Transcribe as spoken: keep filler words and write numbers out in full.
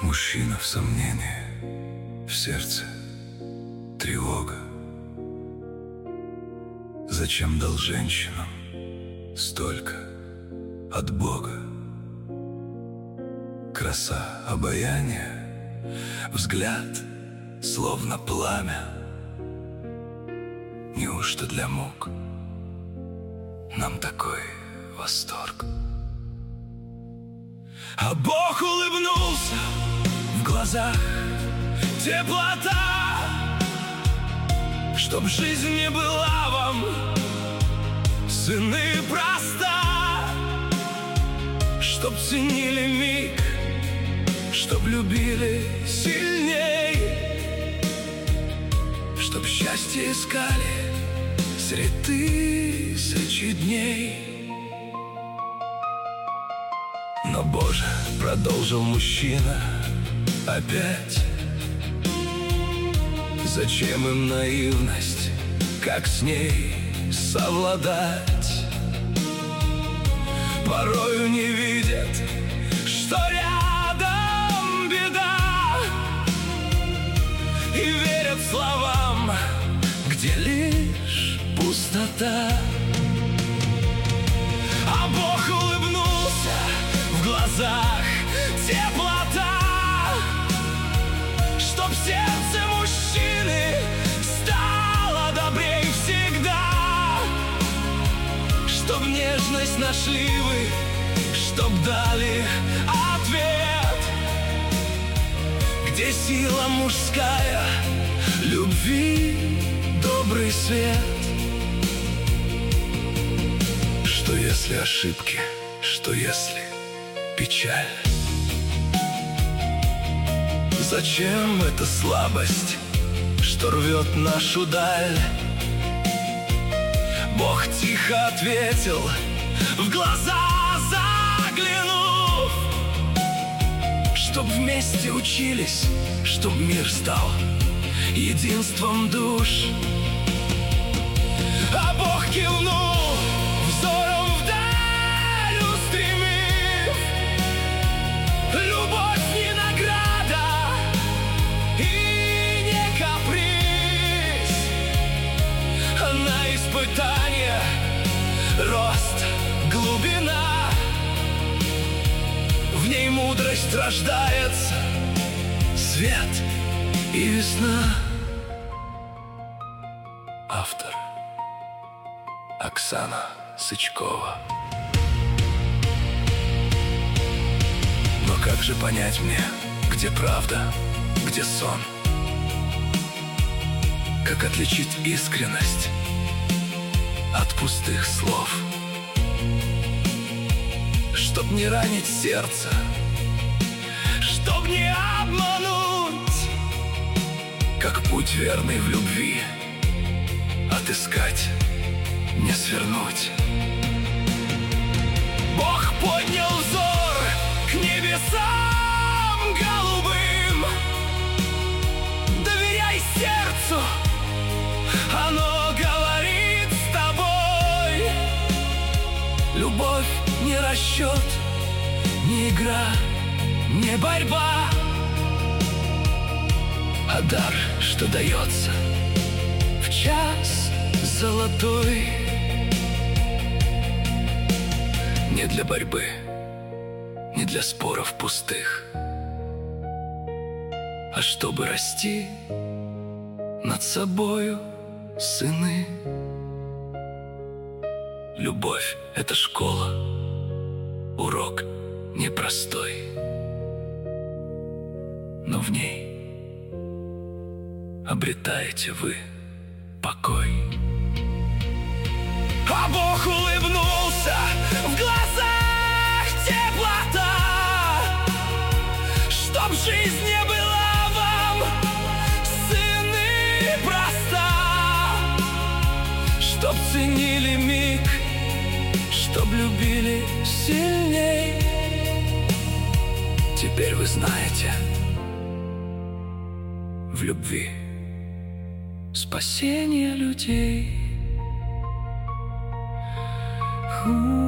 Мужчина в сомнении, в сердце тревога. Зачем дал женщинам столько от Бога? Краса, обаяние, взгляд, словно пламя. Неужто для мук нам такой восторг? А Бог улыбнулся, в глазах теплота, чтоб жизнь не была вам, сыны, проста, чтоб ценили миг, чтоб любили сильней, чтоб счастье искали средь тысячи дней. Но, Боже, продолжил мужчина опять, зачем им наивность, как с ней совладать? Порою не видят, что рядом беда, и верят словам, где лишь пустота. А Бог улыбнулся, в глазах теплота, чтоб сердце мужчины стало добрей всегда, чтоб нежность нашли вы, чтоб дали ответ, где сила мужская, любви добрый свет. Что если ошибки, что если печаль? Зачем эта слабость, что рвет нашу даль? Бог тихо ответил, в глаза заглянув, чтоб вместе учились, чтоб мир стал единством душ. А Бог кивнул, взором вдаль устремив, любовь не награда и не каприз, она испытание, рост, глубина, в ней мудрость рождается, свет и весна. Автор Оксана Сычкова. Но как же понять мне, где правда, где сон? Как отличить искренность от пустых слов? Чтоб не ранить сердце, чтоб не обмануть, как путь верный в любви отыскать, не свернуть. Бог поднял взор к небесам голубым, доверяй сердцу, оно говорит с тобой. Любовь не расчет, не игра, не борьба, а дар, что дается в час золотой. Не для борьбы, не для споров пустых, а чтобы расти над собою, сыны. Любовь — это школа, урок непростой, но в ней обретаете вы покой. А Бог улыбнулся, в глазах теплота, чтоб жизнь не была вам, сыны, проста, чтоб ценили миг, чтоб любили сильней. Теперь вы знаете, в любви спасение людей. Ooh.